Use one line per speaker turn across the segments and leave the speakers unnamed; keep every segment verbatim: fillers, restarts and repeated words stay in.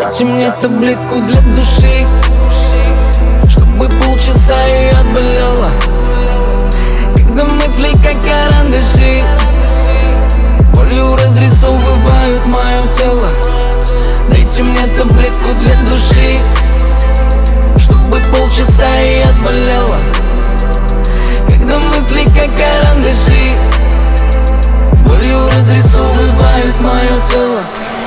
Дайте мне таблетку для души, чтобы полчаса и отболела. Когда мысли как карандаши болью разрисовывают мое тело. Дайте мне таблетку для души, чтобы полчаса и отболела. Когда мысли как карандаши болью разрисовывают мое тело.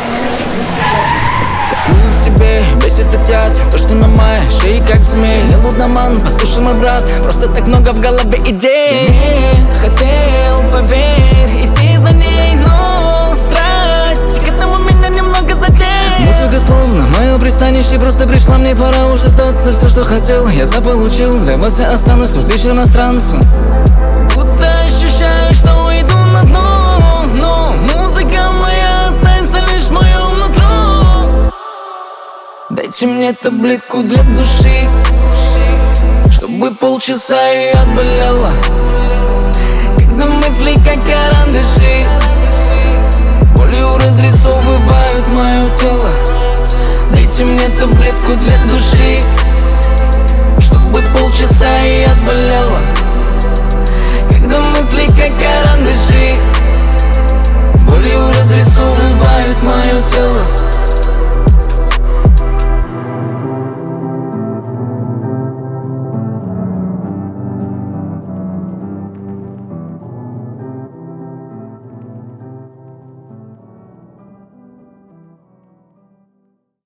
Топлю в себе, бесит отят то, что на моей шее как змей. Я лудоман, послушай, мой брат, просто так много в голове идей. Я не хотел, поверь, идти за ней, но страсть к этому меня немного задеть. Музыка словно мое пристанище, просто пришла, мне пора уже сдаться. Все, что хотел, я заполучил, для вас я останусь тут лишь иностранцем. Будто ощущаю, что уйду на дно, но музыка моя останется лишь в моем нутро. Дайте мне таблетку для души, чтобы полчаса и отболела. Когда мысли как карандаши болью разрисовывают мое тело. Дайте мне таблетку для души, чтобы полчаса и отболела. Когда мысли как карандаши болью разрисовывают мое тело.